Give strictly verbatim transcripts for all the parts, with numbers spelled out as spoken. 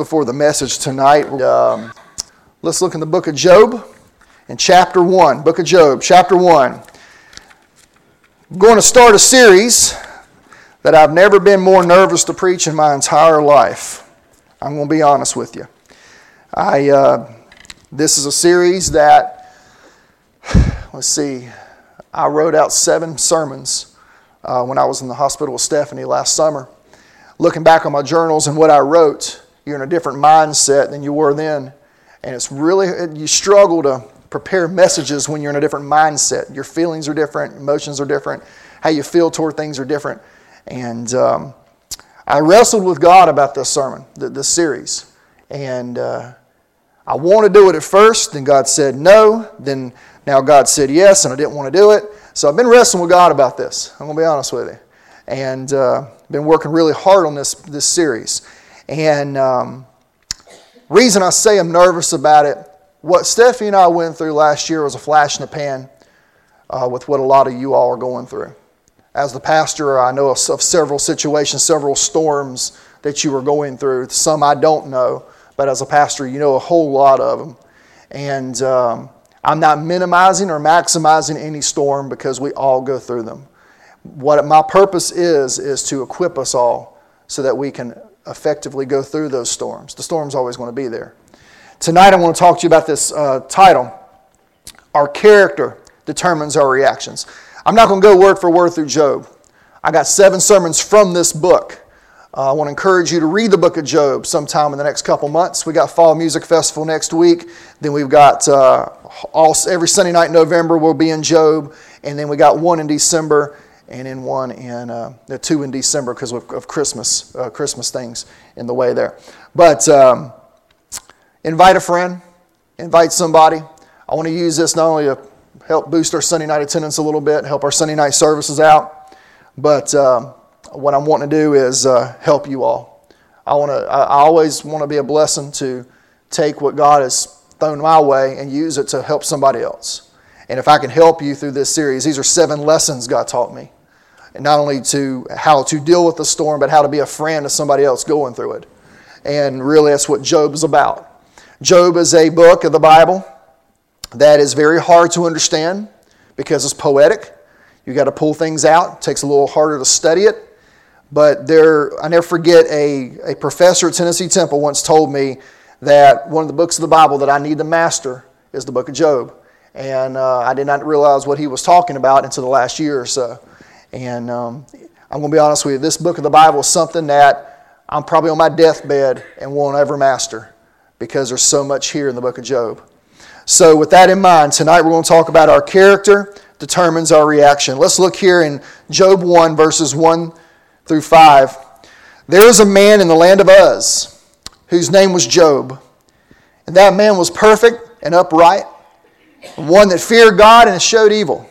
before the message tonight. Um, let's look in the book of Job in chapter one. Book of Job, chapter one. I'm going to start a series that I've never been more nervous to preach in my entire life. I'm going to be honest with you. I uh, this is a series that, let's see, I wrote out seven sermons uh, when I was in the hospital with Stephanie last summer. Looking back on my journals and what I wrote, you're in a different mindset than you were then. And it's really, you struggle to prepare messages when you're in a different mindset. Your feelings are different, emotions are different, how you feel toward things are different. And um, I wrestled with God about this sermon, this series. And uh, I wanted to do it at first, then God said no, then now God said yes, and I didn't want to do it. So I've been wrestling with God about this, I'm going to be honest with you. And uh, been working really hard on this, this series. And um, reason I say I'm nervous about it, what Stephanie and I went through last year was a flash in the pan uh, with what a lot of you all are going through. As the pastor, I know of, of several situations, several storms that you are going through. Some I don't know, but as a pastor, you know a whole lot of them. And um, I'm not minimizing or maximizing any storm because we all go through them. What my purpose is, is to equip us all so that we can effectively go through those storms. The storm's always going to be there. Tonight I want to talk to you about this uh, title, Our Character Determines Our Reactions. I'm not going to go word for word through Job. I got seven sermons from this book. Uh, I want to encourage you to read the book of Job sometime in the next couple months. We got Fall Music Festival next week. Then we've got uh, all every Sunday night in November we'll be in Job. And then we got one in December. And then one in, uh, the two in December because of, of Christmas, uh, Christmas things in the way there. But um, invite a friend, invite somebody. I want to use this not only to help boost our Sunday night attendance a little bit, help our Sunday night services out, but um, what I'm wanting to do is uh, help you all. I want to. I always want to be a blessing to take what God has thrown my way and use it to help somebody else. And if I can help you through this series, these are seven lessons God taught me. And not only to how to deal with the storm, but how to be a friend to somebody else going through it. And really that's what Job is about. Job is a book of the Bible that is very hard to understand because it's poetic. You got to pull things out. It takes a little harder to study it. But there, I never forget a, a professor at Tennessee Temple once told me that one of the books of the Bible that I need to master is the book of Job. And uh, I did not realize what he was talking about until the last year or so. And um, I'm going to be honest with you, this book of the Bible is something that I'm probably on my deathbed and won't ever master because there's so much here in the book of Job. So with that in mind, tonight we're going to talk about our character determines our reaction. Let's look here in Job one, verses one through five. There is a man in the land of Uz whose name was Job. And that man was perfect and upright, and one that feared God and showed evil.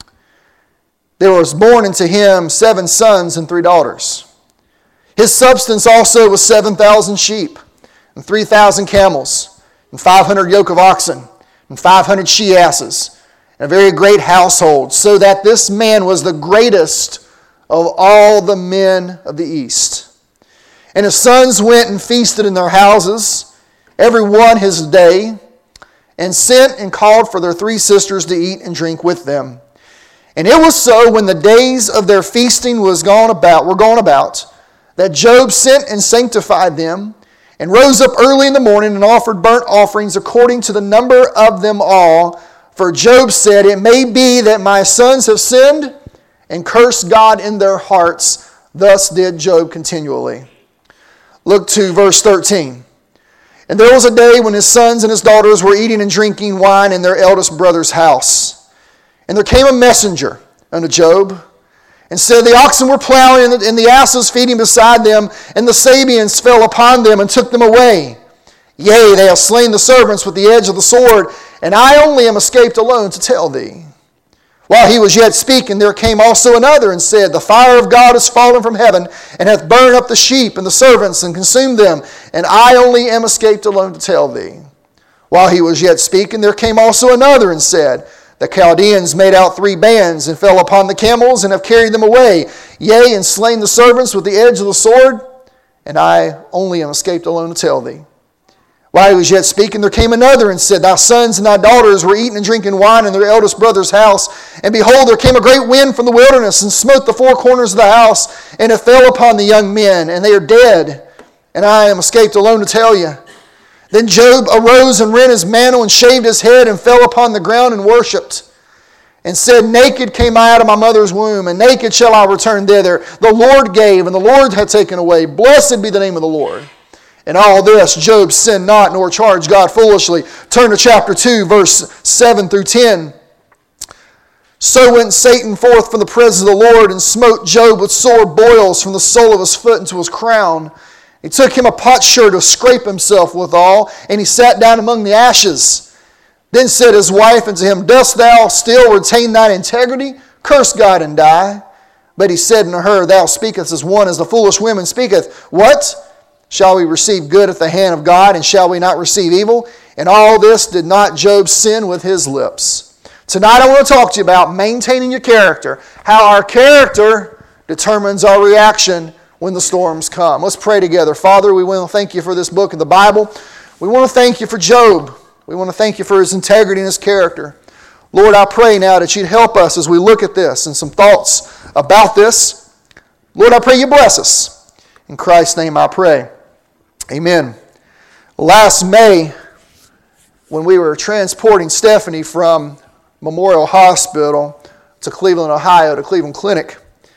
There was born unto him seven sons and three daughters. His substance also was seven thousand sheep, and three thousand camels, and five hundred yoke of oxen, and five hundred she-asses, and a very great household, so that this man was the greatest of all the men of the east. And his sons went and feasted in their houses, every one his day, and sent and called for their three sisters to eat and drink with them. And it was so when the days of their feasting was gone about, were gone about, that Job sent and sanctified them, and rose up early in the morning and offered burnt offerings according to the number of them all. For Job said, "It may be that my sons have sinned and cursed God in their hearts." Thus did Job continually. Look to verse thirteen. And there was a day when his sons and his daughters were eating and drinking wine in their eldest brother's house. And there came a messenger unto Job, and said, The oxen were plowing, and the, and the asses feeding beside them, and the Sabeans fell upon them and took them away. Yea, they have slain the servants with the edge of the sword, and I only am escaped alone to tell thee. While he was yet speaking, there came also another, and said, The fire of God is fallen from heaven, and hath burned up the sheep and the servants, and consumed them, and I only am escaped alone to tell thee. While he was yet speaking, there came also another, and said, The Chaldeans made out three bands, and fell upon the camels, and have carried them away. Yea, and slain the servants with the edge of the sword. and I only am escaped alone to tell thee. While he was yet speaking, there came another and said, Thy sons and thy daughters were eating and drinking wine in their eldest brother's house. And behold, there came a great wind from the wilderness and smote the four corners of the house, and it fell upon the young men, and they are dead. And I am escaped alone to tell you. Then Job arose and rent his mantle and shaved his head and fell upon the ground and worshipped. And said, Naked came I out of my mother's womb, and naked shall I return thither. The Lord gave, and the Lord hath taken away. Blessed be the name of the Lord. In all this, Job sinned not, nor charged God foolishly. Turn to chapter two, verse seven through ten. So went Satan forth from the presence of the Lord, and smote Job with sore boils from the sole of his foot unto his crown. He took him a potsherd to scrape himself withal, and he sat down among the ashes. Then said his wife unto him, Dost thou still retain thine integrity? Curse God and die. But he said unto her, Thou speakest as one as the foolish women speaketh. What? Shall we receive good at the hand of God, and shall we not receive evil? And all this did not Job sin with his lips. Tonight I want to talk to you about maintaining your character, how our character determines our reaction when the storms come. Let's pray together. Father, we want to thank you for this book of the Bible. We want to thank you for Job. We want to thank you for his integrity and his character. Lord, I pray now that you'd help us as we look at this and some thoughts about this. Lord, I pray you bless us. In Christ's name I pray. Amen. Last May, when we were transporting Stephanie from Memorial Hospital to Cleveland, Ohio, to Cleveland Clinic,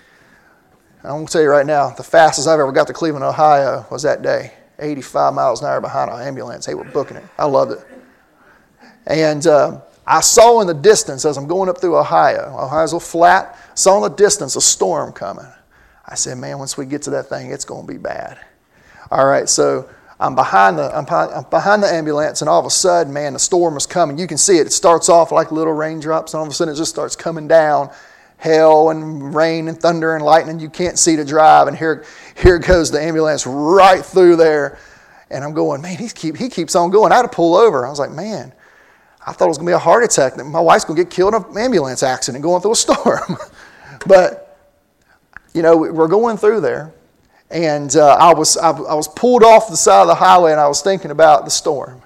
I'm going to tell you right now, the fastest I've ever got to Cleveland, Ohio was that day. eighty-five miles an hour behind an ambulance. They were booking it. I loved it. And uh, I saw in the distance as I'm going up through Ohio, Ohio's a little flat, saw in the distance a storm coming. I said, man, once we get to that thing, it's going to be bad. All right, so I'm behind the I'm behind the ambulance, and all of a sudden, man, the storm is coming. You can see it. It starts off like little raindrops, and all of a sudden it just starts coming down. Hail and rain and thunder and lightning. You can't see to drive, and here, here goes the ambulance right through there. And I'm going, man, he keep he keeps on going. I had to pull over. I was like, man, I thought it was going to be a heart attack. My wife's going to get killed in an ambulance accident going through a storm. But you know, we're going through there. And uh, I was I, I was pulled off the side of the highway, and I was thinking about the storm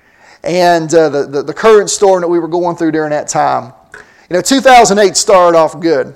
and uh, the, the the current storm that we were going through during that time. You know, two thousand eight started off good.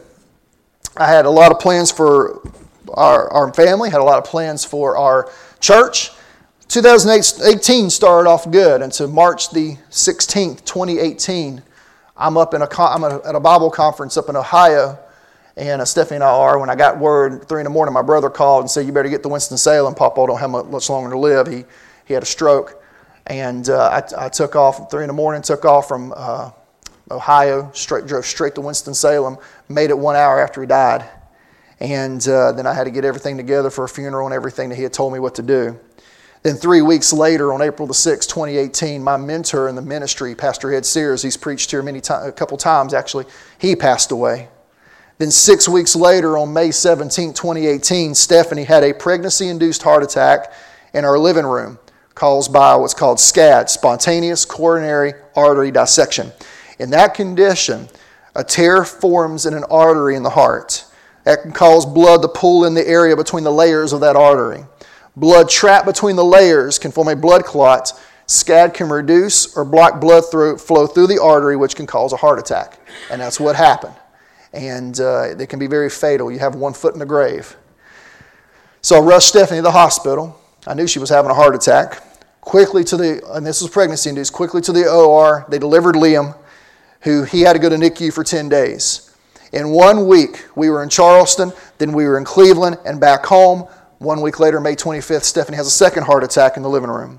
I had a lot of plans for our our family, had a lot of plans for our church. two thousand eighteen started off good until March the sixteenth, twenty eighteen. I'm up in a I'm at a Bible conference up in Ohio. And uh, Stephanie and I are, when I got word at three in the morning, my brother called and said, you better get to Winston-Salem. Papa don't have much longer to live. He he had a stroke. And uh, I, I took off at three in the morning, took off from uh, Ohio, straight drove straight to Winston-Salem, made it one hour after he died. And uh, then I had to get everything together for a funeral and everything that he had told me what to do. Then three weeks later, on April the sixth, twenty eighteen, my mentor in the ministry, Pastor Ed Sears, he's preached here many times, a couple times actually, he passed away. Then six weeks later, on May seventeenth, twenty eighteen, Stephanie had a pregnancy-induced heart attack in our living room caused by what's called SCAD, spontaneous coronary artery dissection. In that condition, a tear forms in an artery in the heart. That can cause blood to pool in the area between the layers of that artery. Blood trapped between the layers can form a blood clot. SCAD can reduce or block blood through, flow through the artery, which can cause a heart attack. And that's what happened. And uh, they can be very fatal. You have one foot in the grave. So I rushed Stephanie to the hospital. I knew she was having a heart attack. Quickly to the, and this was pregnancy induced, quickly to the O R. They delivered Liam, who he had to go to N I C U for ten days. In one week, we were in Charleston, then we were in Cleveland and back home. One week later, May twenty-fifth, Stephanie has a second heart attack in the living room.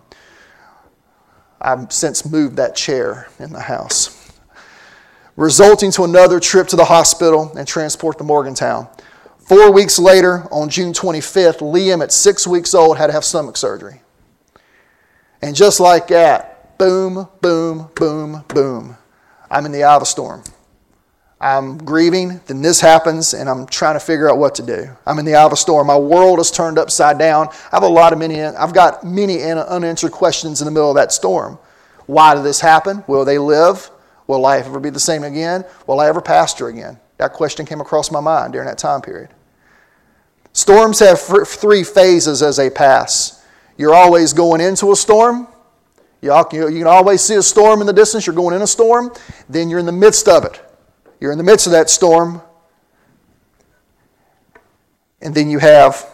I've since moved that chair in the house, resulting to another trip to the hospital and transport to Morgantown. Four weeks later, on June twenty-fifth, Liam, at six weeks old, had to have stomach surgery. And just like that, boom, boom, boom, boom, I'm in the eye of the storm. I'm grieving, then this happens, and I'm trying to figure out what to do. I'm in the eye of a storm. My world is turned upside down. I have a lot of many, I've got many unanswered questions in the middle of that storm. Why did this happen? Will they live? Will life ever be the same again? Will I ever pastor again? That question came across my mind during that time period. Storms have three phases as they pass. You're always going into a storm. You can always see a storm in the distance. You're going in a storm. Then you're in the midst of it. You're in the midst of that storm. And then you have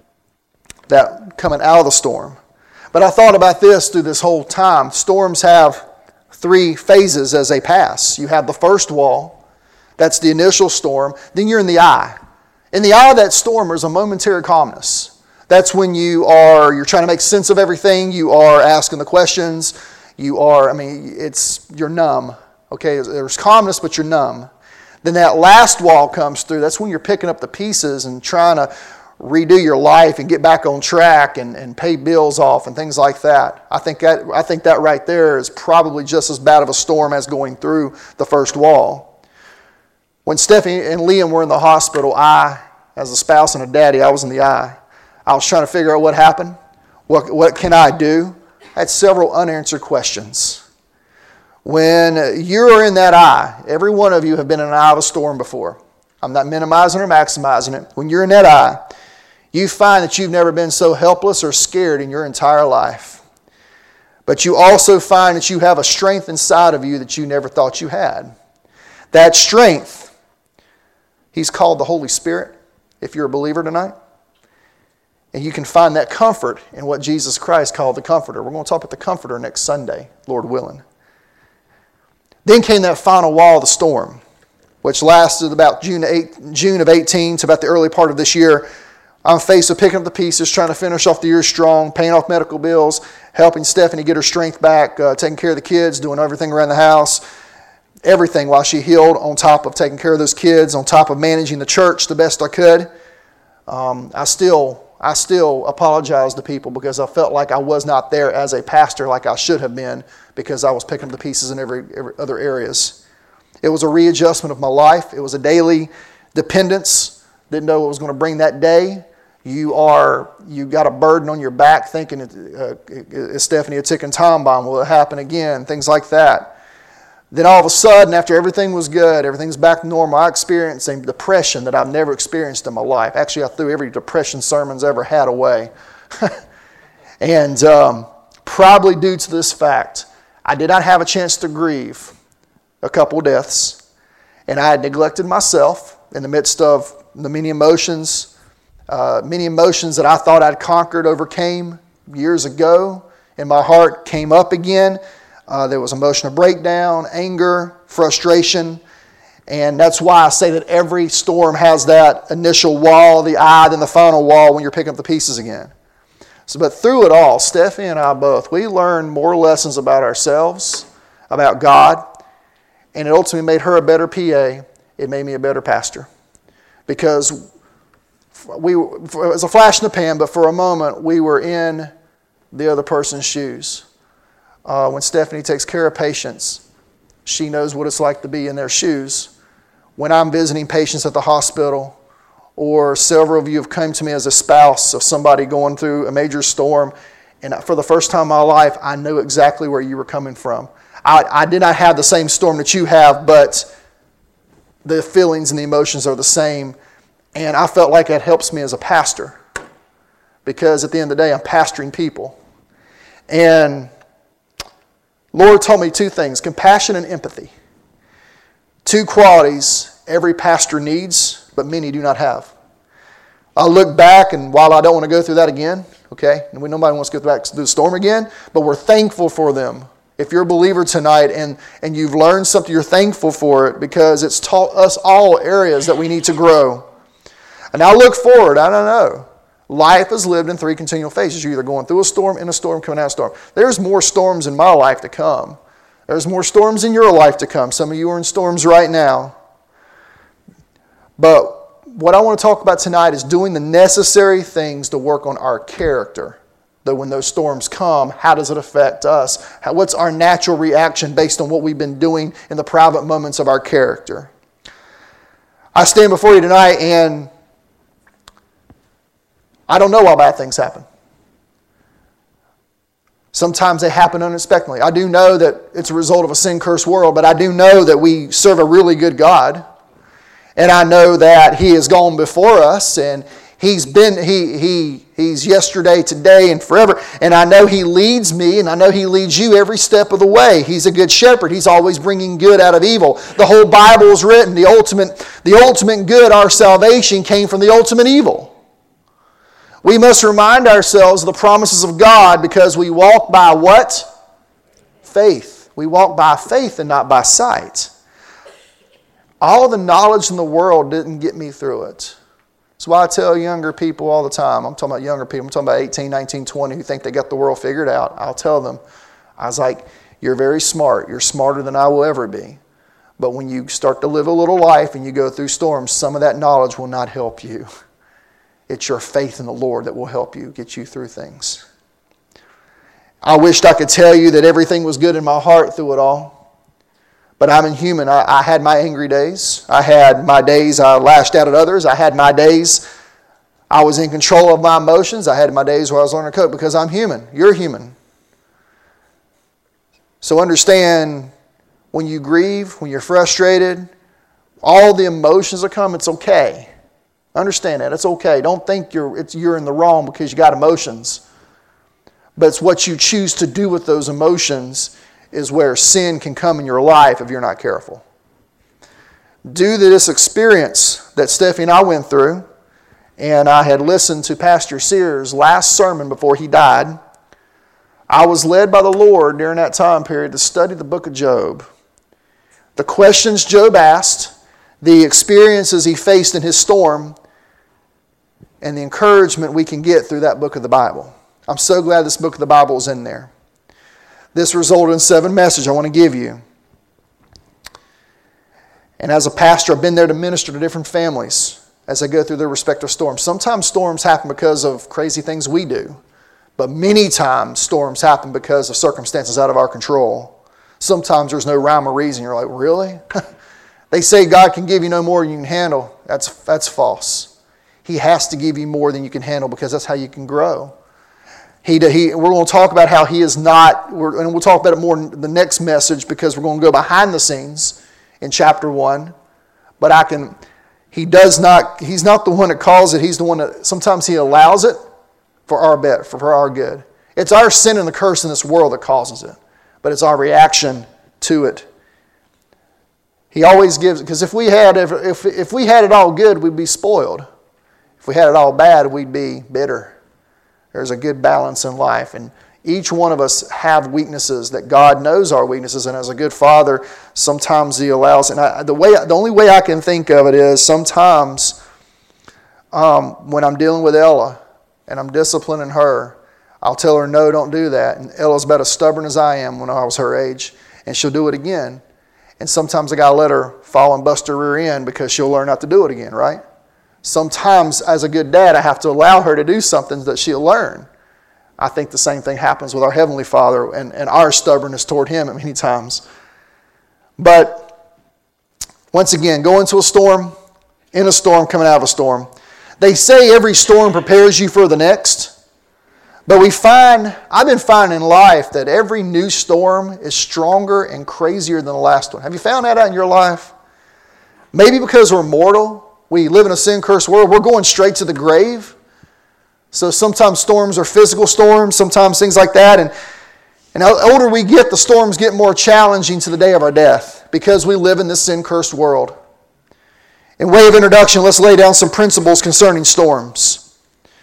that coming out of the storm. But I thought about this through this whole time. Storms have three phases as they pass. You have the first wall. That's the initial storm. Then you're in the eye. In the eye of that storm, there's a momentary calmness. That's when you are, you're trying to make sense of everything. You are asking the questions. You are, I mean, it's, you're numb. Okay, there's calmness, but you're numb. Then that last wall comes through. That's when you're picking up the pieces and trying to redo your life and get back on track and, and pay bills off and things like that. I think that I think that right there is probably just as bad of a storm as going through the first wall. When Stephanie and Liam were in the hospital, I, as a spouse and a daddy, I was in the eye. I was trying to figure out what happened. What, what can I do? I had several unanswered questions. When you're in that eye, every one of you have been in an eye of a storm before. I'm not minimizing or maximizing it. When you're in that eye, you find that you've never been so helpless or scared in your entire life. But you also find that you have a strength inside of you that you never thought you had. That strength, He's called the Holy Spirit, if you're a believer tonight. And you can find that comfort in what Jesus Christ called the Comforter. We're going to talk about the Comforter next Sunday, Lord willing. Then came that final wall of the storm, which lasted about June of eighteen to about the early part of this year. I'm faced with picking up the pieces, trying to finish off the year strong, paying off medical bills, helping Stephanie get her strength back, uh, taking care of the kids, doing everything around the house. Everything while she healed, on top of taking care of those kids, on top of managing the church the best I could. Um, I still I still apologize to people because I felt like I was not there as a pastor like I should have been because I was picking up the pieces in every, every other areas. It was a readjustment of my life. It was a daily dependence. Didn't know what was going to bring that day. You are you got a burden on your back thinking, uh, is Stephanie a ticking time bomb? Will it happen again? Things like that. Then all of a sudden, after everything was good, everything's back to normal, I experienced a depression that I've never experienced in my life. Actually, I threw every depression sermon's ever had away. and um, probably due to this fact, I did not have a chance to grieve a couple deaths. And I had neglected myself in the midst of the many emotions, uh, many emotions that I thought I'd conquered, overcame years ago. And my heart came up again. Uh, there was emotional breakdown, anger, frustration, and that's why I say that every storm has that initial wall, the eye, then the final wall when you're picking up the pieces again. So, but through it all, Stephanie and I both, we learned more lessons about ourselves, about God, and it ultimately made her a better P A. It made me a better pastor. Because we, it was a flash in the pan, but for a moment we were in the other person's shoes. Uh, when Stephanie takes care of patients, she knows what it's like to be in their shoes. When I'm visiting patients at the hospital, or several of you have come to me as a spouse of somebody going through a major storm, and for the first time in my life, I know exactly where you were coming from. I, I did not have the same storm that you have, but the feelings and the emotions are the same, and I felt like it helps me as a pastor, because at the end of the day, I'm pastoring people. And Lord told me two things, compassion and empathy. Two qualities every pastor needs, but many do not have. I look back, and while I don't want to go through that again, okay, and we nobody wants to go back through the storm again, but we're thankful for them. If you're a believer tonight and, and you've learned something, you're thankful for it because it's taught us all areas that we need to grow. And I look forward, I don't know. Life is lived in three continual phases. You're either going through a storm, in a storm, coming out of a storm. There's more storms in my life to come. There's more storms in your life to come. Some of you are in storms right now. But what I want to talk about tonight is doing the necessary things to work on our character. That when those storms come, how does it affect us? How, what's our natural reaction based on what we've been doing in the private moments of our character? I stand before you tonight and I don't know why bad things happen. Sometimes they happen unexpectedly. I do know that it's a result of a sin-cursed world, but I do know that we serve a really good God. And I know that He has gone before us and He's been, he, he, he's yesterday, today, and forever. And I know He leads me, and I know He leads you every step of the way. He's a good shepherd. He's always bringing good out of evil. The whole Bible is written. The ultimate, the ultimate good, our salvation, came from the ultimate evil. We must remind ourselves of the promises of God because we walk by what? Faith. We walk by faith and not by sight. All the knowledge in the world didn't get me through it. That's why I tell younger people all the time. I'm talking about younger people. I'm talking about eighteen, nineteen, twenty who think they got the world figured out. I'll tell them. I was like, you're very smart. You're smarter than I will ever be. But when you start to live a little life and you go through storms, some of that knowledge will not help you. It's your faith in the Lord that will help you get you through things. I wished I could tell you that everything was good in my heart through it all. But I'm a human. I, I had my angry days. I had my days I lashed out at others. I had my days I was in control of my emotions. I had my days where I was learning to cope because I'm human. You're human. So understand when you grieve, when you're frustrated, all the emotions that come, it's okay. Understand that. It's okay. Don't think you're, it's, you're in the wrong because you got emotions. But it's what you choose to do with those emotions is where sin can come in your life if you're not careful. Due to this experience that Stephanie and I went through, and I had listened to Pastor Sears' last sermon before he died, I was led by the Lord during that time period to study the book of Job. The questions Job asked, the experiences he faced in his storm, and the encouragement we can get through that book of the Bible. I'm so glad this book of the Bible is in there. This resulted in seven messages I want to give you. And as a pastor, I've been there to minister to different families as they go through their respective storms. Sometimes storms happen because of crazy things we do. But many times storms happen because of circumstances out of our control. Sometimes there's no rhyme or reason. You're like, really? They say God can give you no more than you can handle. That's, that's false. He has to give you more than you can handle because that's how you can grow. He, he, we're going to talk about how He is not, we're, and we'll talk about it more in the next message because we're going to go behind the scenes in chapter one. But I can, He does not, He's not the one that calls it. He's the one that, sometimes He allows it for our bet, for, for our good. It's our sin and the curse in this world that causes it. But it's our reaction to it. He always gives, because if we had, if, if, if we had it all good, we'd be spoiled. If we had it all bad, we'd be bitter. There's a good balance in life. And each one of us have weaknesses that God knows our weaknesses. And as a good father, sometimes He allows. And I, the way, the only way I can think of it is sometimes um, when I'm dealing with Ella and I'm disciplining her, I'll tell her, no, don't do that. And Ella's about as stubborn as I am when I was her age. And she'll do it again. And sometimes I got to let her fall and bust her rear end because she'll learn not to do it again, right? Sometimes, as a good dad, I have to allow her to do something that she'll learn. I think the same thing happens with our Heavenly Father and, and our stubbornness toward Him at many times. But, once again, go into a storm, in a storm, coming out of a storm. They say every storm prepares you for the next. But we find, I've been finding in life that every new storm is stronger and crazier than the last one. Have you found that out in your life? Maybe because we're mortal. We live in a sin-cursed world. We're going straight to the grave. So sometimes storms are physical storms, sometimes things like that. And, and the older we get, the storms get more challenging to the day of our death because we live in this sin-cursed world. In way of introduction, let's lay down some principles concerning storms.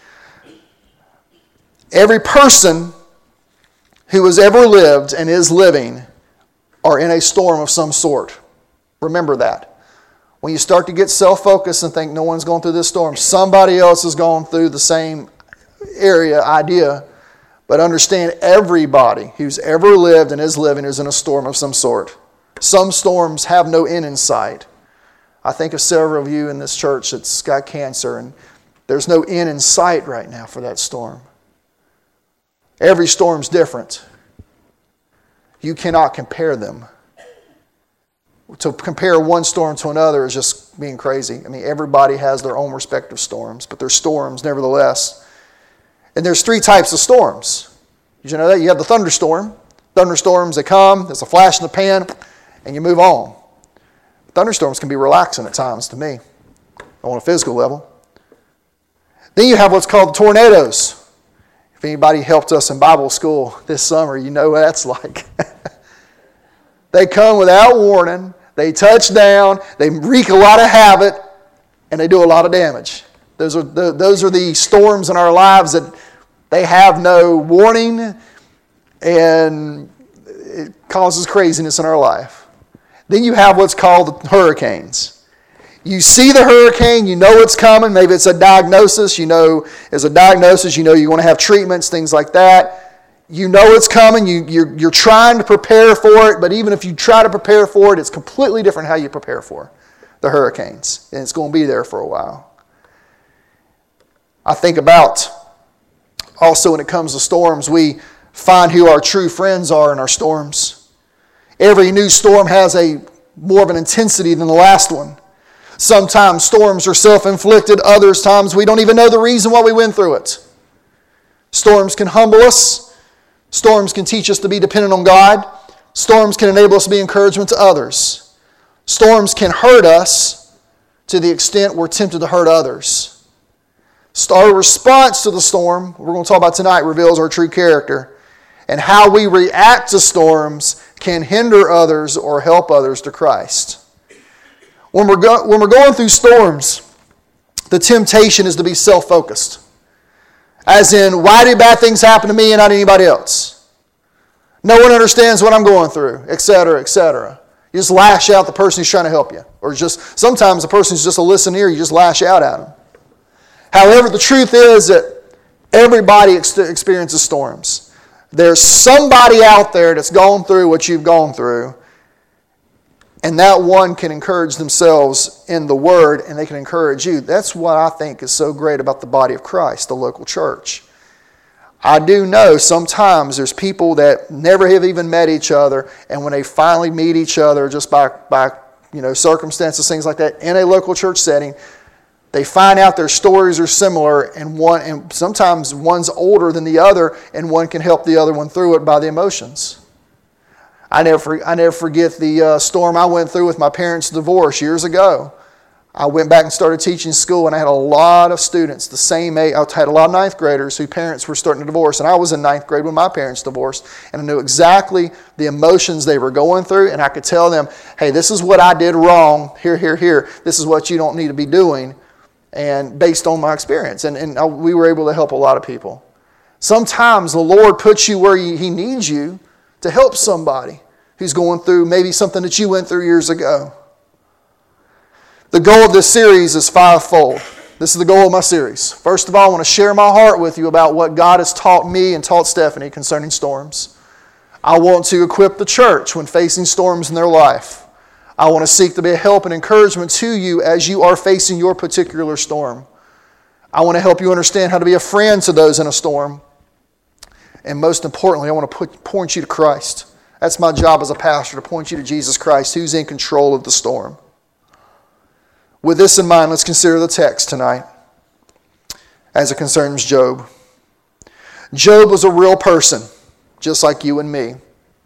Every person who has ever lived and is living are in a storm of some sort. Remember that. When you start to get self-focused and think no one's going through this storm, somebody else is going through the same area, idea. But understand everybody who's ever lived and is living is in a storm of some sort. Some storms have no end in sight. I think of several of you in this church that's got cancer, and there's no end in sight right now for that storm. Every storm's different. You cannot compare them. To compare one storm to another is just being crazy. I mean, everybody has their own respective storms, but they're storms nevertheless. And there's three types of storms. Did you know that? You have the thunderstorm. Thunderstorms, they come, there's a flash in the pan, and you move on. Thunderstorms can be relaxing at times to me, on a physical level. Then you have what's called tornadoes. If anybody helped us in Bible school this summer, you know what that's like. They come without warning. They touch down. They wreak a lot of havoc, and they do a lot of damage. Those are the, those are the storms in our lives that they have no warning, and it causes craziness in our life. Then you have what's called hurricanes. You see the hurricane, you know it's coming. Maybe it's a diagnosis. You know, as a diagnosis, you know you want to have treatments, things like that. You know it's coming. You, you're, you're trying to prepare for it, but even if you try to prepare for it, it's completely different how you prepare for the hurricanes. And it's going to be there for a while. I think about, also when it comes to storms, we find who our true friends are in our storms. Every new storm has a more of an intensity than the last one. Sometimes storms are self-inflicted. Other times we don't even know the reason why we went through it. Storms can humble us. Storms can teach us to be dependent on God. Storms can enable us to be encouragement to others. Storms can hurt us to the extent we're tempted to hurt others. Our response to the storm, we're going to talk about tonight, reveals our true character. And how we react to storms can hinder others or help others to Christ. When we're, go- when we're going through storms, the temptation is to be self-focused. As in, why do bad things happen to me and not anybody else? No one understands what I'm going through, et cetera, et cetera. You just lash out the person who's trying to help you. Or just, sometimes the person who's just a listener, you just lash out at them. However, the truth is that everybody ex- experiences storms. There's somebody out there that's gone through what you've gone through. And that one can encourage themselves in the Word, and they can encourage you. That's what I think is so great about the body of Christ, the local church. I do know sometimes there's people that never have even met each other, and when they finally meet each other just by, by you know, circumstances, things like that, in a local church setting, they find out their stories are similar, and one, and sometimes one's older than the other, and one can help the other one through it by the emotions. I never, I never forget the uh, storm I went through with my parents' divorce years ago. I went back and started teaching school, and I had a lot of students the same age. I had a lot of ninth graders whose parents were starting to divorce, and I was in ninth grade when my parents divorced, and I knew exactly the emotions they were going through, and I could tell them, hey, this is what I did wrong, here, here, here. This is what you don't need to be doing, and based on my experience. And, and I, we were able to help a lot of people. Sometimes the Lord puts you where He needs you to help somebody who's going through maybe something that you went through years ago. The goal of this series is fivefold. This is the goal of my series. First of all, I want to share my heart with you about what God has taught me and taught Stephanie concerning storms. I want to equip the church when facing storms in their life. I want to seek to be a help and encouragement to you as you are facing your particular storm. I want to help you understand how to be a friend to those in a storm. And most importantly, I want to put, point you to Christ. That's my job as a pastor, to point you to Jesus Christ, who's in control of the storm. With this in mind, let's consider the text tonight as it concerns Job. Job was a real person, just like you and me.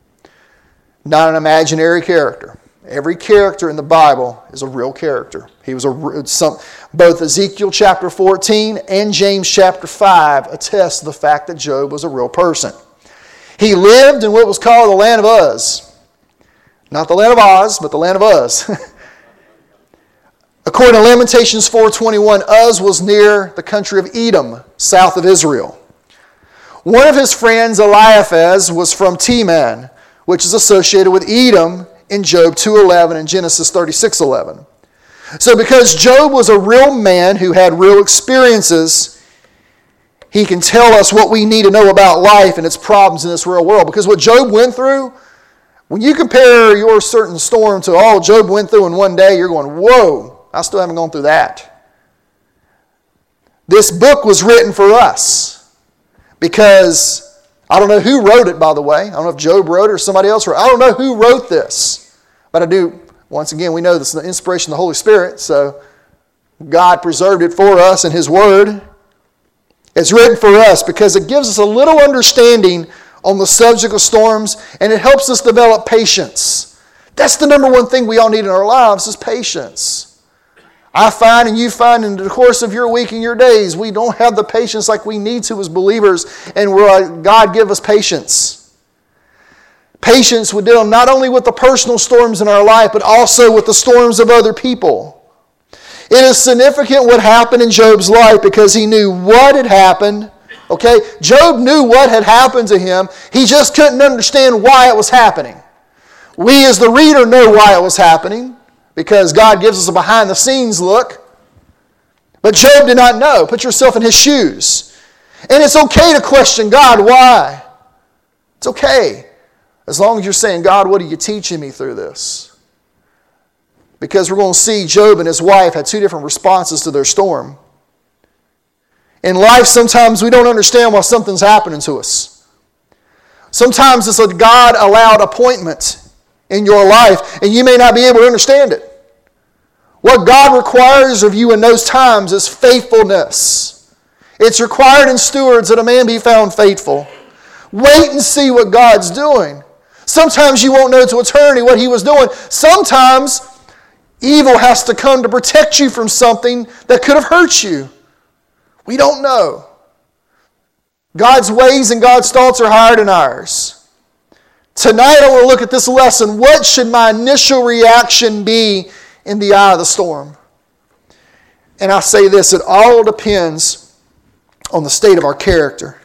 Not an imaginary character. Every character in the Bible is a real character. He was a some, both Ezekiel chapter fourteen and James chapter five attest to the fact that Job was a real person. He lived in what was called the land of Uz. Not the land of Oz, but the land of Uz. According to Lamentations four twenty-one, Uz was near the country of Edom, south of Israel. One of his friends, Eliphaz, was from Teman, which is associated with Edom in Job two eleven and Genesis thirty-six eleven. So because Job was a real man who had real experiences, he can tell us what we need to know about life and its problems in this real world. Because what Job went through, when you compare your certain storm to all Job went through in one day, you're going, whoa, I still haven't gone through that. This book was written for us because I don't know who wrote it, by the way. I don't know if Job wrote it or somebody else wrote it. I don't know who wrote this. But I do, once again, we know this is the inspiration of the Holy Spirit, so God preserved it for us in His Word. It's written for us because it gives us a little understanding on the subject of storms, and it helps us develop patience. That's the number one thing we all need in our lives is patience. I find and you find in the course of your week and your days, we don't have the patience like we need to as believers, and we're like, God, give us patience. Patience would deal not only with the personal storms in our life, but also with the storms of other people. It is significant what happened in Job's life because he knew what had happened. Okay, Job knew what had happened to him. He just couldn't understand why it was happening. We as the reader know why it was happening because God gives us a behind-the-scenes look. But Job did not know. Put yourself in his shoes. And it's okay to question God, why? It's okay. As long as you're saying, God, what are you teaching me through this? Because we're going to see Job and his wife had two different responses to their storm. In life, sometimes we don't understand why something's happening to us. Sometimes it's a God-allowed appointment in your life, and you may not be able to understand it. What God requires of you in those times is faithfulness. It's required in stewards that a man be found faithful. Wait and see what God's doing. Sometimes you won't know to eternity what He was doing. Sometimes evil has to come to protect you from something that could have hurt you. We don't know. God's ways and God's thoughts are higher than ours. Tonight I want to look at this lesson. What should my initial reaction be in the eye of the storm? And I say this, it all depends on the state of our character.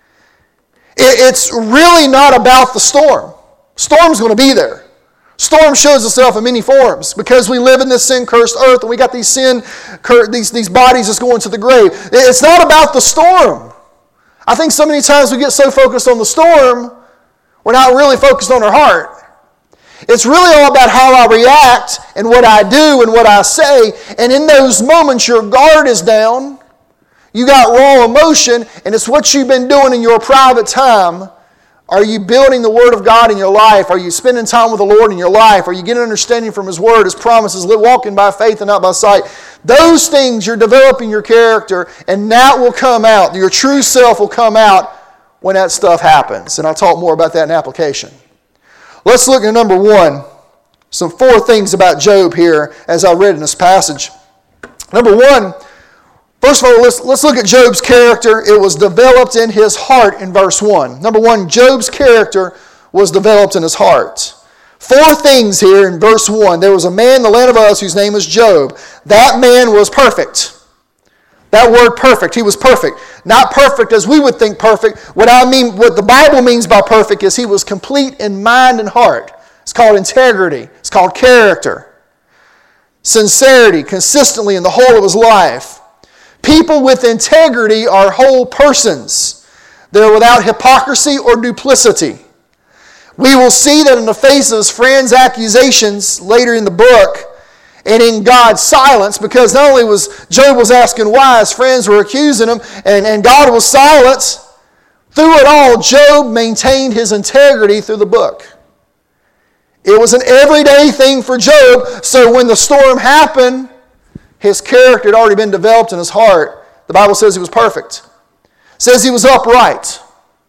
It's really not about the storm. Storm's going to be there. Storm shows itself in many forms because we live in this sin-cursed earth and we got these sin, these, these bodies that's going to the grave. It's not about the storm. I think so many times we get so focused on the storm, we're not really focused on our heart. It's really all about how I react and what I do and what I say. And in those moments, your guard is down. You got raw emotion, and it's what you've been doing in your private time. Are you building the Word of God in your life? Are you spending time with the Lord in your life? Are you getting understanding from His Word, His promises, walking by faith and not by sight? Those things, you're developing your character, and that will come out. Your true self will come out when that stuff happens. And I'll talk more about that in application. Let's look at number one. Some four things about Job here as I read in this passage. Number one, first of all, let's, let's look at Job's character. It was developed in his heart in verse one. Number one, Job's character was developed in his heart. Four things here in verse one. There was a man in the land of Uz whose name was Job. That man was perfect. That word perfect, he was perfect. Not perfect as we would think perfect. What I mean, what the Bible means by perfect is he was complete in mind and heart. It's called integrity. It's called character. Sincerity, consistently in the whole of his life. People with integrity are whole persons. They're without hypocrisy or duplicity. We will see that in the face of his friends' accusations later in the book, and in God's silence, because not only was Job was asking why, his friends were accusing him, and, and God was silent. Through it all, Job maintained his integrity through the book. It was an everyday thing for Job, so when the storm happened, his character had already been developed in his heart. The Bible says he was perfect. It says he was upright.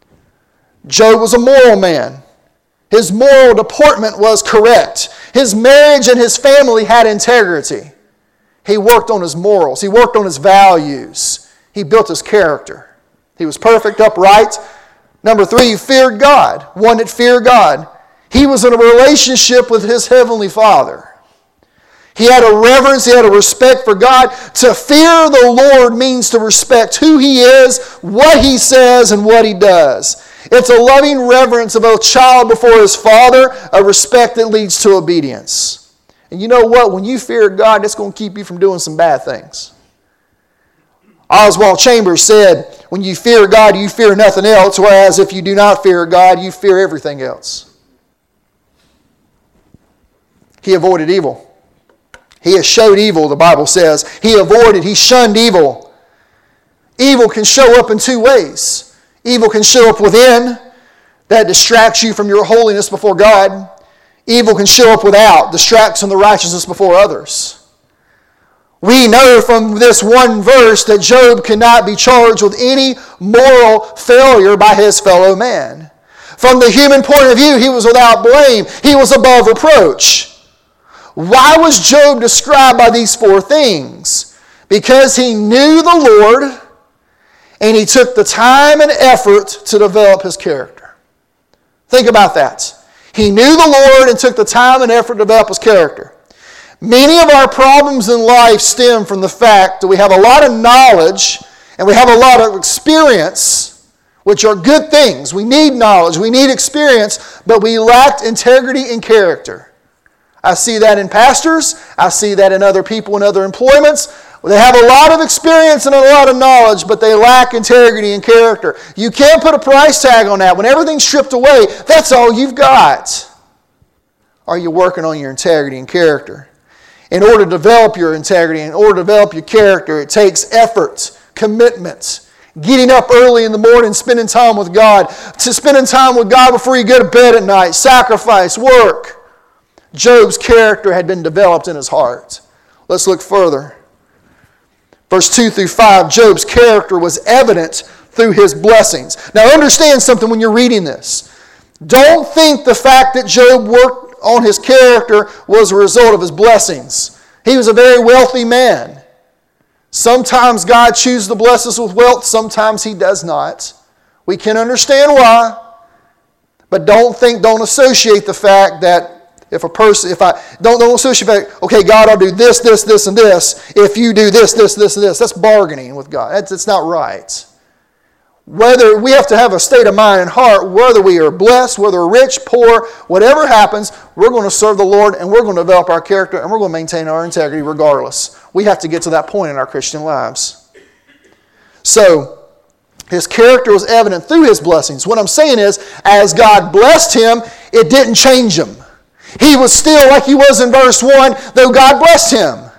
Job was a moral man. His moral deportment was correct. His marriage and his family had integrity. He worked on his morals. He worked on his values. He built his character. He was perfect, upright. Number three, he feared God. One that feared God. He was in a relationship with his heavenly Father. He had a reverence, he had a respect for God. To fear the Lord means to respect who He is, what He says, and what He does. It's a loving reverence of a child before his father, a respect that leads to obedience. And you know what? When you fear God, it's going to keep you from doing some bad things. Oswald Chambers said, when you fear God, you fear nothing else, whereas if you do not fear God, you fear everything else. He avoided evil. He eschewed evil, the Bible says. He avoided, he shunned evil. Evil can show up in two ways. Evil can show up within, that distracts you from your holiness before God. Evil can show up without, distracts from the righteousness before others. We know from this one verse that Job cannot be charged with any moral failure by his fellow man. From the human point of view, he was without blame. He was above reproach. Why was Job described by these four things? Because he knew the Lord and he took the time and effort to develop his character. Think about that. He knew the Lord and took the time and effort to develop his character. Many of our problems in life stem from the fact that we have a lot of knowledge and we have a lot of experience, which are good things. We need knowledge, we need experience, but we lacked integrity and character. I see that in pastors. I see that in other people in other employments. They have a lot of experience and a lot of knowledge, but they lack integrity and character. You can't put a price tag on that. When everything's stripped away, that's all you've got. Are you working on your integrity and character? In order to develop your integrity, in order to develop your character, it takes effort, commitment, getting up early in the morning, spending time with God, to spending time with God before you go to bed at night, sacrifice, work. Job's character had been developed in his heart. Let's look further. Verse two through five, Job's character was evident through his blessings. Now understand something when you're reading this. Don't think the fact that Job worked on his character was a result of his blessings. He was a very wealthy man. Sometimes God chooses to bless us with wealth, sometimes He does not. We can understand why, but don't think, don't associate the fact that if a person, if I, don't, don't associate the fact, okay, God, I'll do this, this, this, and this, if you do this, this, this, and this. That's bargaining with God. That's, that's not right. Whether we have to have a state of mind and heart, whether we are blessed, whether we're rich, poor, whatever happens, we're going to serve the Lord and we're going to develop our character and we're going to maintain our integrity regardless. We have to get to that point in our Christian lives. So, his character was evident through his blessings. What I'm saying is, as God blessed him, it didn't change him. He was still like he was in verse one, though God blessed him.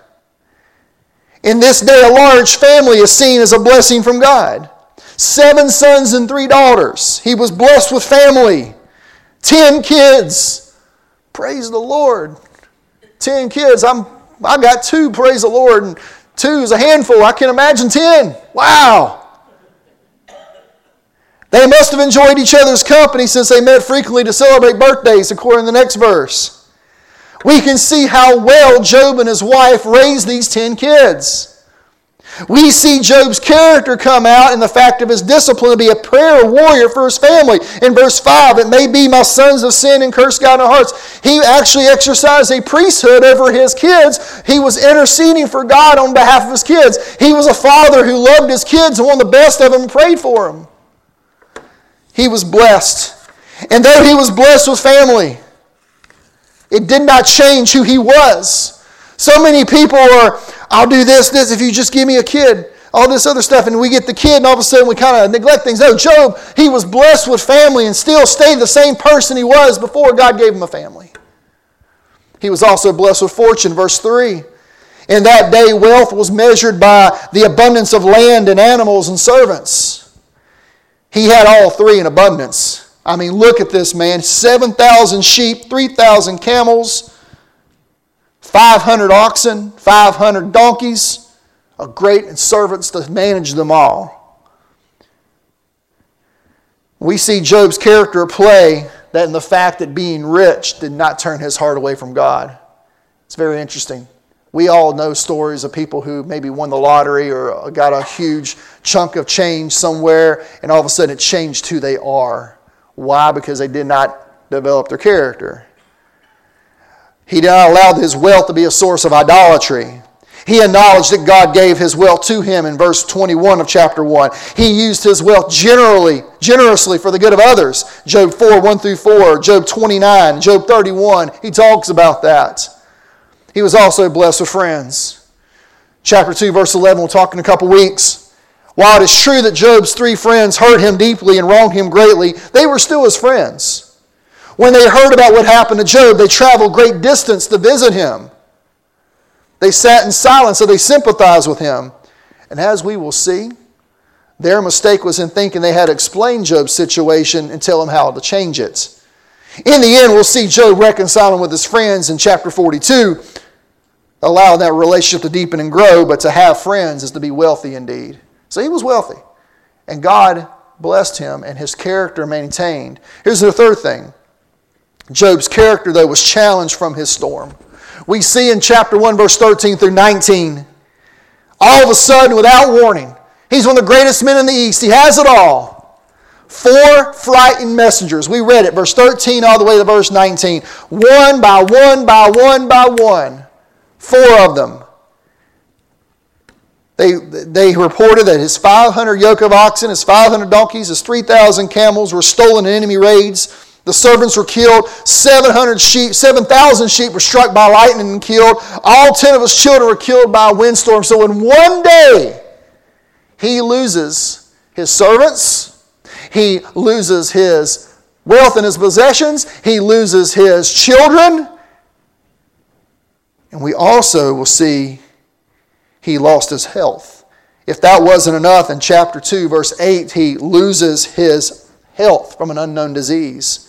In this day, a large family is seen as a blessing from God. Seven sons and three daughters. He was blessed with family. Ten kids. Praise the Lord. Ten kids. I'm, I got two, praise the Lord. And two is a handful. I can imagine ten. Wow. They must have enjoyed each other's company since they met frequently to celebrate birthdays, according to the next verse. We can see how well Job and his wife raised these ten kids. We see Job's character come out in the fact of his discipline to be a prayer warrior for his family. In verse five, it may be my sons have sinned and cursed God in their hearts. He actually exercised a priesthood over his kids. He was interceding for God on behalf of his kids. He was a father who loved his kids and wanted the best of them and prayed for them. He was blessed. And though he was blessed with family, it did not change who he was. So many people are, I'll do this, this, if you just give me a kid. All this other stuff, and we get the kid, and all of a sudden we kind of neglect things. No, Job, he was blessed with family and still stayed the same person he was before God gave him a family. He was also blessed with fortune, verse three. In that day, wealth was measured by the abundance of land and animals and servants. He had all three in abundance. I mean, look at this man. seven thousand sheep, three thousand camels, five hundred oxen, five hundred donkeys, a great servants to manage them all. We see Job's character play that in the fact that being rich did not turn his heart away from God. It's very interesting. We all know stories of people who maybe won the lottery or got a huge chunk of change somewhere, and all of a sudden it changed who they are. Why? Because they did not develop their character. He did not allow his wealth to be a source of idolatry. He acknowledged that God gave his wealth to him in verse twenty-one of chapter one. He used his wealth generally, generously for the good of others. Job four, one through four, Job twenty-nine, Job thirty-one. He talks about that. He was also blessed with friends. Chapter two, verse eleven, we'll talk in a couple weeks. While it is true that Job's three friends hurt him deeply and wronged him greatly, they were still his friends. When they heard about what happened to Job, they traveled great distance to visit him. They sat in silence, so they sympathized with him. And as we will see, their mistake was in thinking they had to explain Job's situation and tell him how to change it. In the end, we'll see Job reconciling with his friends in chapter forty-two, allowing that relationship to deepen and grow, but to have friends is to be wealthy indeed. So he was wealthy, and God blessed him, and his character maintained. Here's the third thing. Job's character, though, was challenged from his storm. We see in chapter one, verse thirteen through nineteen, all of a sudden, without warning, he's one of the greatest men in the East. He has it all. Four frightened messengers. We read it, verse thirteen all the way to verse nineteen. One by one by one by one. Four of them. They, they reported that his five hundred yoke of oxen, his five hundred donkeys, his three thousand camels were stolen in enemy raids. The servants were killed. seven hundred sheep, seven thousand sheep were struck by lightning and killed. All ten of his children were killed by a windstorm. So in one day, he loses his servants. He loses his wealth and his possessions. He loses his children. And we also will see he lost his health. If that wasn't enough, in chapter two, verse eight, he loses his health from an unknown disease.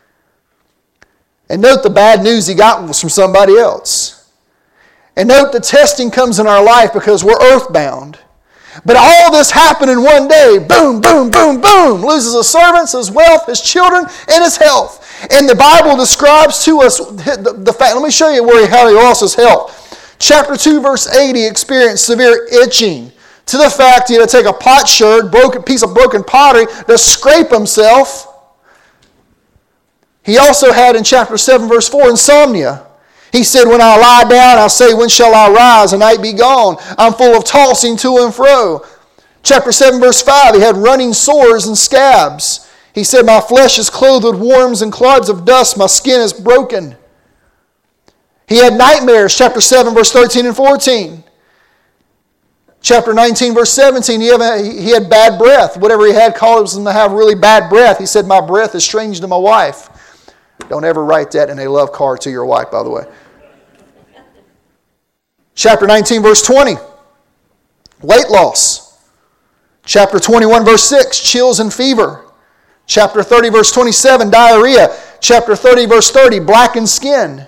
And note the bad news he got was from somebody else. And note the testing comes in our life because we're earthbound. But all this happened in one day. Boom, boom, boom, boom. Loses his servants, his wealth, his children, and his health. And the Bible describes to us the, the fact. Let me show you where he, how he lost his health. Chapter two, verse eight, he experienced severe itching. To the fact he had to take a potsherd, broken piece of broken pottery, to scrape himself. He also had in chapter seven, verse four, insomnia. He said, when I lie down, I say, when shall I rise? The night be gone. I'm full of tossing to and fro. Chapter seven, verse five, he had running sores and scabs. He said, my flesh is clothed with worms and clods of dust. My skin is broken. He had nightmares, chapter seven, verse thirteen and fourteen. Chapter nineteen, verse seventeen, he had bad breath. Whatever he had caused him to have really bad breath. He said, my breath is strange to my wife. Don't ever write that in a love card to your wife, by the way. Chapter nineteen, verse twenty, weight loss. Chapter twenty-one, verse six, chills and fever. Chapter thirty, verse twenty-seven, diarrhea. Chapter thirty, verse thirty, blackened skin.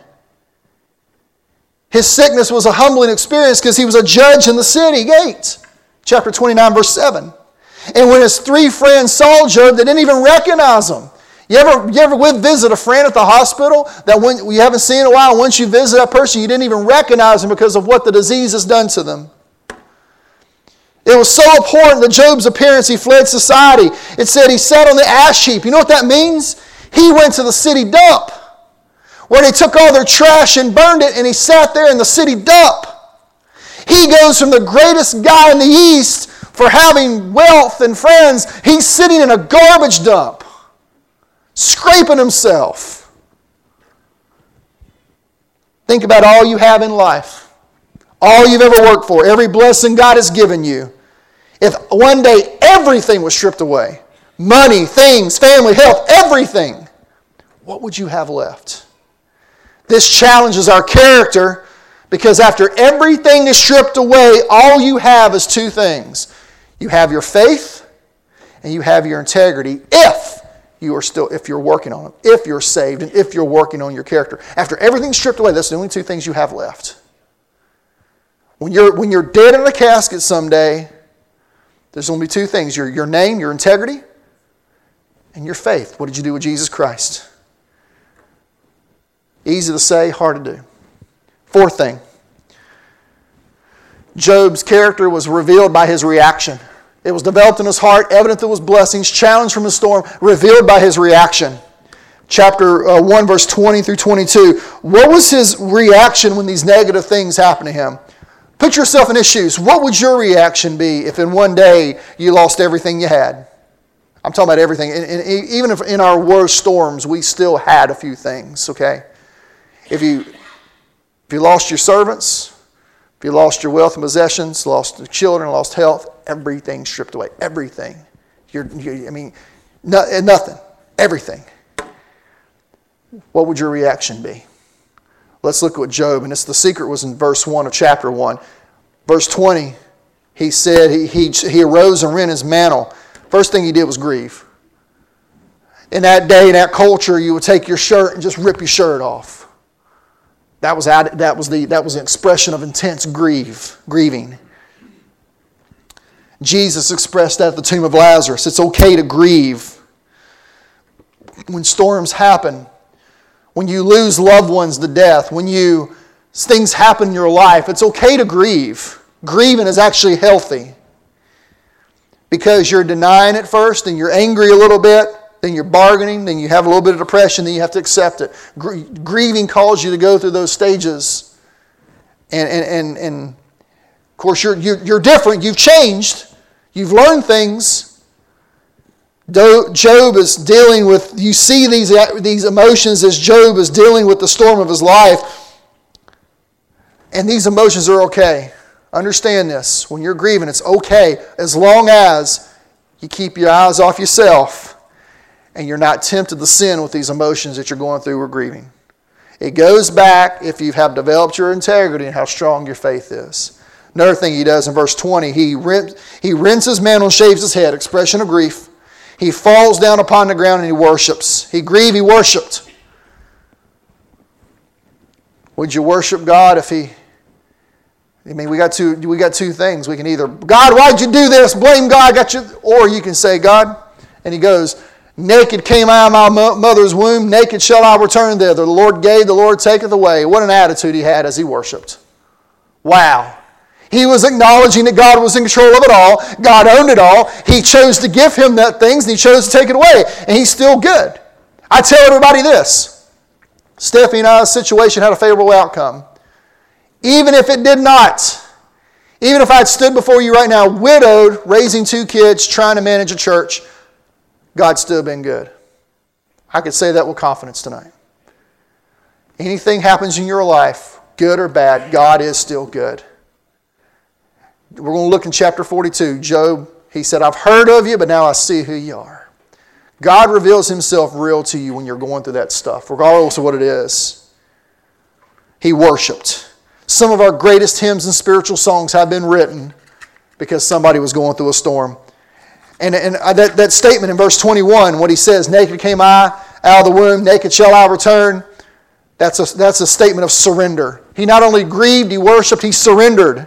His sickness was a humbling experience because he was a judge in the city gate. Chapter twenty-nine, verse seven. And when his three friends saw Job, they didn't even recognize him. You ever, you ever visit a friend at the hospital that when you haven't seen in a while, once you visit that person, you didn't even recognize them because of what the disease has done to them? It was so abhorrent to Job's appearance, he fled society. It said he sat on the ash heap. You know what that means? He went to the city dump, where they took all their trash and burned it, and he sat there in the city dump. He goes from the greatest guy in the East for having wealth and friends, he's sitting in a garbage dump, scraping himself. Think about all you have in life, all you've ever worked for, every blessing God has given you. If one day everything was stripped away, money, things, family, health, everything, what would you have left? This challenges our character because after everything is stripped away, all you have is two things. You have your faith and you have your integrity if you are still, if you're working on it, if you're saved and if you're working on your character. After everything's stripped away, that's the only two things you have left. When you're, when you're dead in a casket someday, there's only two things. Your, your name, your integrity, and your faith. What did you do with Jesus Christ? Easy to say, hard to do. Fourth thing. Job's character was revealed by his reaction. It was developed in his heart, evident through his blessings, challenged from the storm, revealed by his reaction. Chapter uh, one, verse twenty through twenty-two. What was his reaction when these negative things happened to him? Put yourself in his shoes. What would your reaction be if in one day you lost everything you had? I'm talking about everything. And, and even if in our worst storms, we still had a few things, okay? If you, if you lost your servants, if you lost your wealth and possessions, lost the children, lost health, everything stripped away. Everything. You're, you, I mean, no, nothing. Everything. What would your reaction be? Let's look at what Job, and it's the secret was in verse one of chapter one. Verse twenty, he said he, he, he arose and rent his mantle. First thing he did was grieve. In that day, in that culture, you would take your shirt and just rip your shirt off. That was, that was, the, that was the expression of intense grief, grieving. Jesus expressed that at the tomb of Lazarus. It's okay to grieve. When storms happen, when you lose loved ones to death, when you things happen in your life, it's okay to grieve. Grieving is actually healthy. Because you're denying it first, then you're angry a little bit, then you're bargaining, then you have a little bit of depression, then you have to accept it. Gr- grieving calls you to go through those stages. And, and, and, and of course, you're, you're, you're different. You've changed. You've learned things. Job is dealing with, you see these, these emotions as Job is dealing with the storm of his life. And these emotions are okay. Understand this. When you're grieving, it's okay as long as you keep your eyes off yourself and you're not tempted to sin with these emotions that you're going through or grieving. It goes back if you have developed your integrity and how strong your faith is. Another thing he does in verse twenty, he, rent, he rents his mantle and shaves his head, expression of grief. He falls down upon the ground and he worships. He grieved, he worshipped. Would you worship God if he... I mean, we got two. We got two things. We can either, God, why'd you do this? Blame God. Got you. Or you can say, God, and he goes, naked came I out of my mother's womb. Naked shall I return thither. The Lord gave, the Lord taketh away. What an attitude he had as he worshipped. Wow. He was acknowledging that God was in control of it all. God owned it all. He chose to give him that things, and he chose to take it away. And he's still good. I tell everybody this. Stephanie and I's situation had a favorable outcome. Even if it did not, even if I had stood before you right now, widowed, raising two kids, trying to manage a church, God's still been good. I could say that with confidence tonight. Anything happens in your life, good or bad, God is still good. We're going to look in chapter forty-two. Job, he said, I've heard of you, but now I see who you are. God reveals himself real to you when you're going through that stuff, regardless of what it is. He worshipped. Some of our greatest hymns and spiritual songs have been written because somebody was going through a storm. And, and that, that statement in verse twenty-one, what he says, naked came I out of the womb, naked shall I return. That's a, that's a statement of surrender. He not only grieved, he worshipped, he surrendered.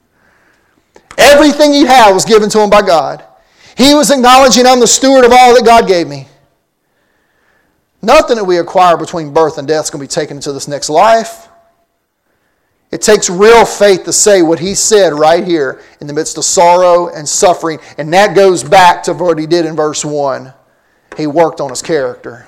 Everything he had was given to him by God. He was acknowledging, I'm the steward of all that God gave me. Nothing that we acquire between birth and death is going to be taken into this next life. It takes real faith to say what he said right here in the midst of sorrow and suffering. And that goes back to what he did in verse one. He worked on his character.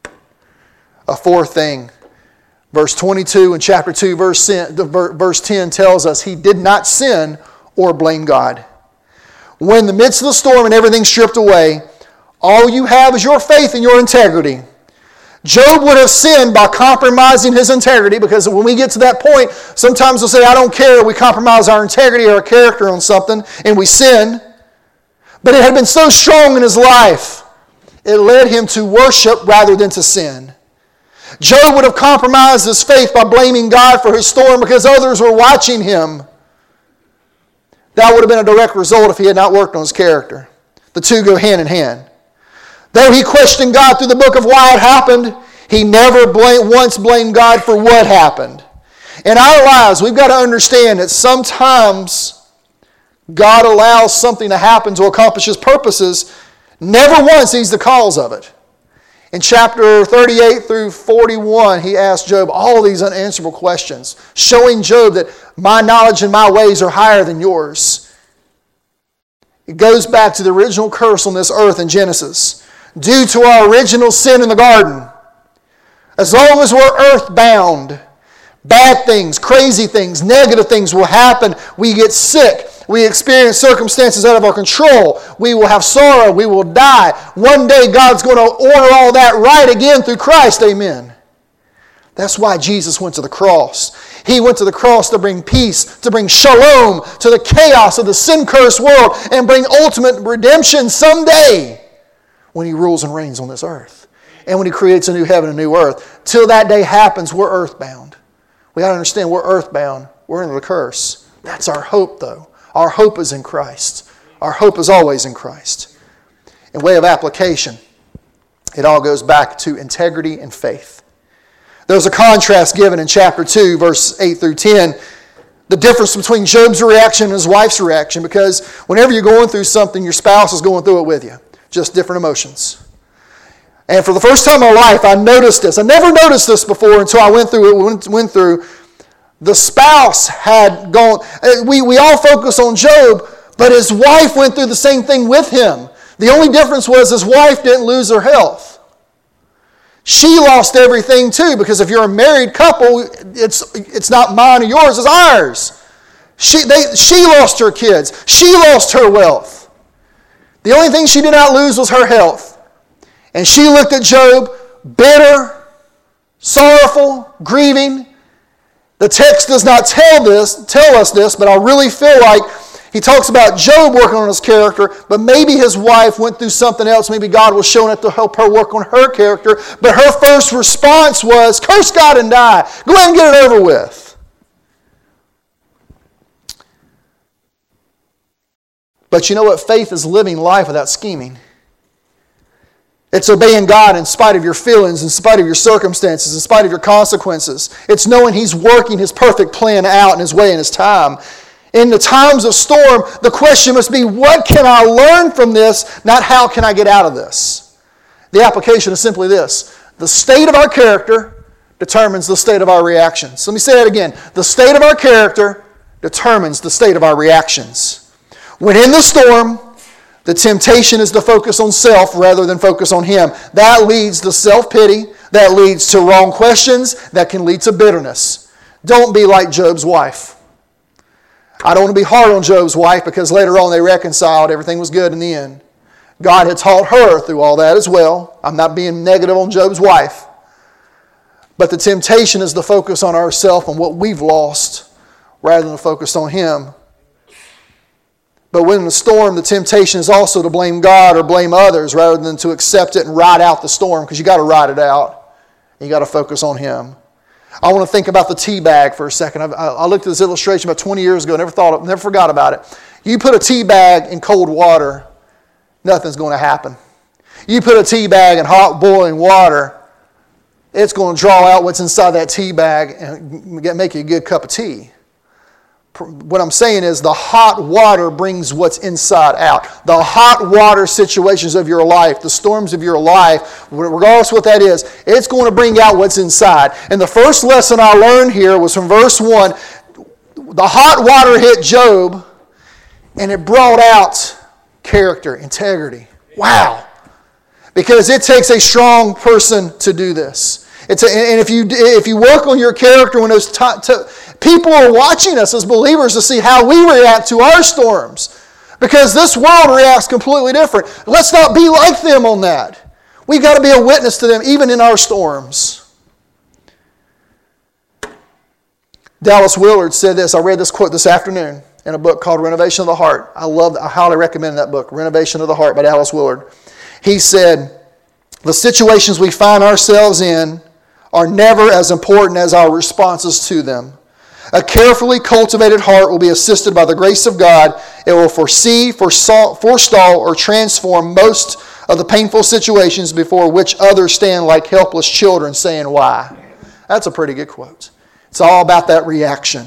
A fourth thing. Verse twenty-two in chapter two, verse ten tells us he did not sin or blame God. When in the midst of the storm and everything's stripped away, all you have is your faith and your integrity. Job would have sinned by compromising his integrity, because when we get to that point, sometimes we'll say, I don't care, we compromise our integrity or our character on something, and we sin. But it had been so strong in his life, it led him to worship rather than to sin. Job would have compromised his faith by blaming God for his storm because others were watching him. That would have been a direct result if he had not worked on his character. The two go hand in hand. Though he questioned God through the book of why it happened, he never blame, once blamed God for what happened. In our lives, we've got to understand that sometimes God allows something to happen to accomplish his purposes. Never once he's the cause of it. In chapter thirty-eight through forty-one, he asked Job all these unanswerable questions, showing Job that my knowledge and my ways are higher than yours. It goes back to the original curse on this earth in Genesis. Due to our original sin in the garden, as long as we're earthbound, bad things, crazy things, negative things will happen. We get sick. We experience circumstances out of our control. We will have sorrow. We will die. One day God's going to order all that right again through Christ. Amen. That's why Jesus went to the cross. He went to the cross to bring peace, to bring shalom to the chaos of the sin-cursed world, and bring ultimate redemption someday when he rules and reigns on this earth. And when he creates a new heaven and a new earth. Till that day happens, we're earthbound. We got to understand we're earthbound. We're under the curse. That's our hope, though. Our hope is in Christ. Our hope is always in Christ. In way of application, it all goes back to integrity and faith. There's a contrast given in chapter two, verse eight through ten. The difference between Job's reaction and his wife's reaction. Because whenever you're going through something, your spouse is going through it with you. Just different emotions. And for the first time in my life, I noticed this. I never noticed this before until I went through it. Went, went through The spouse had gone, we, we all focus on Job, but his wife went through the same thing with him. The only difference was his wife didn't lose her health. She lost everything too, because if you're a married couple, it's, it's not mine or yours, it's ours. She, they, she lost her kids. She lost her wealth. The only thing she did not lose was her health. And she looked at Job, bitter, sorrowful, grieving. The text does not tell this, tell us this, but I really feel like he talks about Job working on his character, but maybe his wife went through something else. Maybe God was showing it to help her work on her character. But her first response was, curse God and die. Go ahead and get it over with. But you know what? Faith is living life without scheming. It's obeying God in spite of your feelings, in spite of your circumstances, in spite of your consequences. It's knowing He's working His perfect plan out in His way and His time. In the times of storm, the question must be, what can I learn from this, not how can I get out of this? The application is simply this. The state of our character determines the state of our reactions. Let me say that again. The state of our character determines the state of our reactions. When in the storm, the temptation is to focus on self rather than focus on Him. That leads to self-pity. That leads to wrong questions. That can lead to bitterness. Don't be like Job's wife. I don't want to be hard on Job's wife because later on they reconciled. Everything was good in the end. God had taught her through all that as well. I'm not being negative on Job's wife. But the temptation is to focus on ourselves and what we've lost rather than to focus on Him. But when in the storm, the temptation is also to blame God or blame others rather than to accept it and ride out the storm, because you got to ride it out. You got to focus on Him. I want to think about the tea bag for a second. I, I looked at this illustration about twenty years ago. Never thought, never forgot about it. You put a tea bag in cold water, nothing's going to happen. You put a tea bag in hot boiling water, it's going to draw out what's inside that tea bag and make you a good cup of tea. What I'm saying is the hot water brings what's inside out. The hot water situations of your life, the storms of your life, regardless of what that is, it's going to bring out what's inside. And the first lesson I learned here was from verse one. The hot water hit Job, and it brought out character, integrity. Wow. Because it takes a strong person to do this. It's a, and if you if you work on your character when those t- t- people are watching us as believers to see how we react to our storms, because this world reacts completely different. Let's not be like them on that. We've got to be a witness to them even in our storms. Dallas Willard said this. I read this quote this afternoon in a book called Renovation of the Heart. I love. I highly recommend that book, Renovation of the Heart by Dallas Willard. He said, the situations we find ourselves in are never as important as our responses to them. A carefully cultivated heart will be assisted by the grace of God. It will foresee, forestall, or transform most of the painful situations before which others stand like helpless children saying, why? That's a pretty good quote. It's all about that reaction.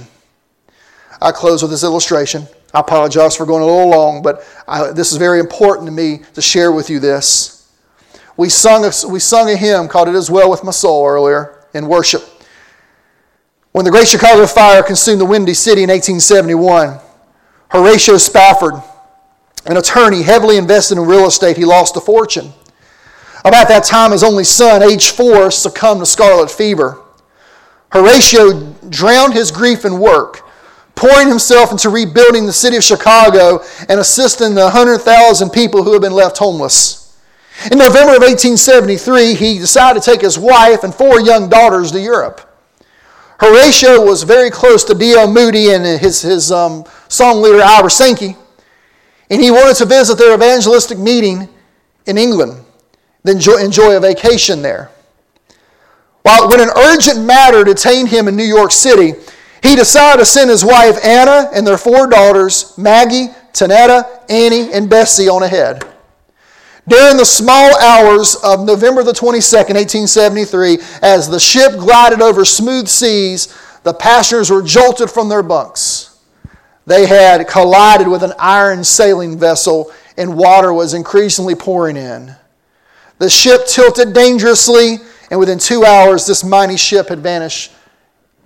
I close with this illustration. I apologize for going a little long, but I, this is very important to me to share with you this. We sung, a, we sung a hymn called It Is Well With My Soul earlier in worship. When the Great Chicago Fire consumed the Windy City in eighteen seventy-one, Horatio Spafford, an attorney heavily invested in real estate, he lost a fortune. About that time, his only son, age four, succumbed to scarlet fever. Horatio drowned his grief in work, pouring himself into rebuilding the city of Chicago and assisting the one hundred thousand people who had been left homeless. In November of eighteen seventy-three, he decided to take his wife and four young daughters to Europe. Horatio was very close to D L Moody and his, his um, song leader Ira Sankey, and he wanted to visit their evangelistic meeting in England, then enjoy, enjoy a vacation there. While when an urgent matter detained him in New York City, he decided to send his wife Anna and their four daughters, Maggie, Tanetta, Annie, and Bessie, on ahead. During the small hours of November the twenty-second, eighteen seventy-three, as the ship glided over smooth seas, the passengers were jolted from their bunks. They had collided with an iron sailing vessel, and water was increasingly pouring in. The ship tilted dangerously, and within two hours, this mighty ship had vanished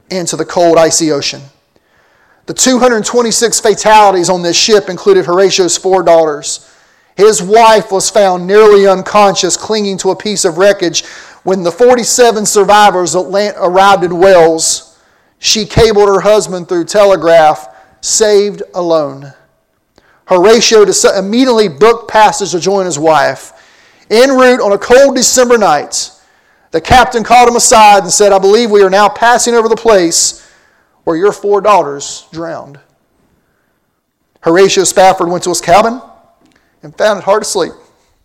into the cold, icy ocean. The two hundred twenty-six fatalities on this ship included Horatio's four daughters. His wife was found nearly unconscious, clinging to a piece of wreckage. When the forty-seven survivors arrived in Wales, she cabled her husband through telegraph, saved alone. Horatio immediately booked passage to join his wife. En route on a cold December night, the captain called him aside and said, "I believe we are now passing over the place where your four daughters drowned." Horatio Spafford went to his cabin and found it hard to sleep.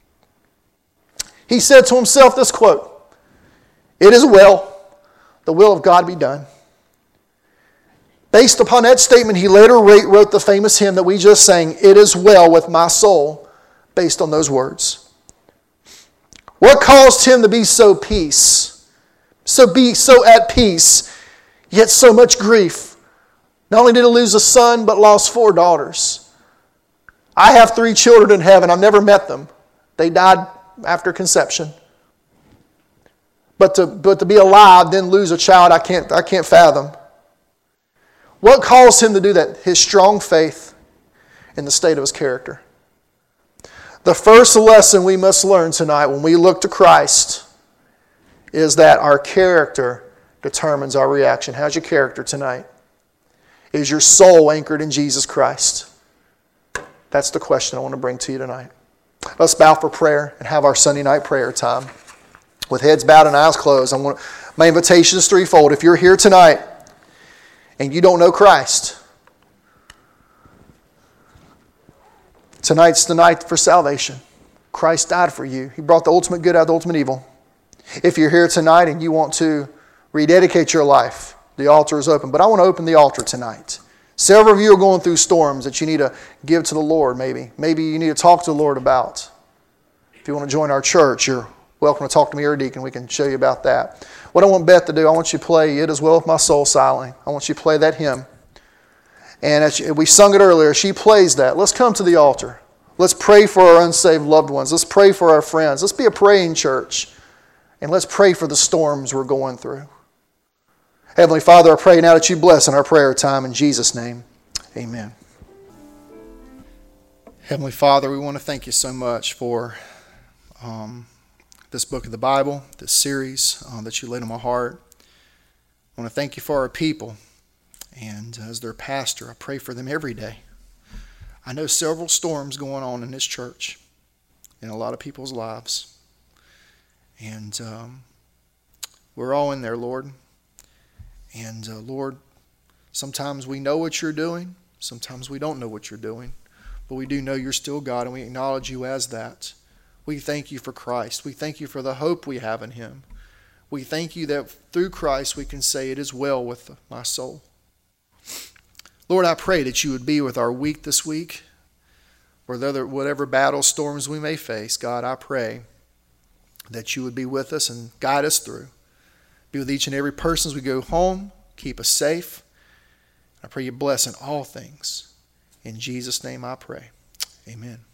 He said to himself this quote, "It is well, the will of God be done." Based upon that statement, he later wrote the famous hymn that we just sang, "It is well with my soul," based on those words. What caused him to be so peace, so be so at peace, yet so much grief? Not only did he lose a son, but lost four daughters. I have three children in heaven. I've never met them. They died after conception. But to, but to be alive, then lose a child, I can't, I can't fathom. What caused him to do that? His strong faith in the state of his character. The first lesson we must learn tonight when we look to Christ is that our character determines our reaction. How's your character tonight? Is your soul anchored in Jesus Christ? That's the question I want to bring to you tonight. Let's bow for prayer and have our Sunday night prayer time. With heads bowed and eyes closed, I want my invitation is threefold. If you're here tonight and you don't know Christ, tonight's the night for salvation. Christ died for you. He brought the ultimate good out of the ultimate evil. If you're here tonight and you want to rededicate your life, the altar is open. But I want to open the altar tonight. Several of you are going through storms that you need to give to the Lord maybe. Maybe you need to talk to the Lord about. If you want to join our church, you're welcome to talk to me or Deacon. We can show you about that. What I want Beth to do, I want you to play "It Is Well With My Soul" silently. I want you to play that hymn. And as we sung it earlier, she plays that. Let's come to the altar. Let's pray for our unsaved loved ones. Let's pray for our friends. Let's be a praying church. And let's pray for the storms we're going through. Heavenly Father, I pray now that you bless in our prayer time. In Jesus' name, amen. Heavenly Father, we want to thank you so much for um, this book of the Bible, this series uh, that you laid on my heart. I want to thank you for our people. And as their pastor, I pray for them every day. I know several storms going on in this church, in a lot of people's lives. And um, we're all in there, Lord. And uh, Lord, sometimes we know what you're doing. Sometimes we don't know what you're doing. But we do know you're still God, and we acknowledge you as that. We thank you for Christ. We thank you for the hope we have in him. We thank you that through Christ we can say, "It is well with my soul." Lord, I pray that you would be with our week this week. Whatever, whatever battle storms we may face, God, I pray that you would be with us and guide us through. Be with each and every person as we go home. Keep us safe. I pray you bless in all things. In Jesus' name I pray. Amen.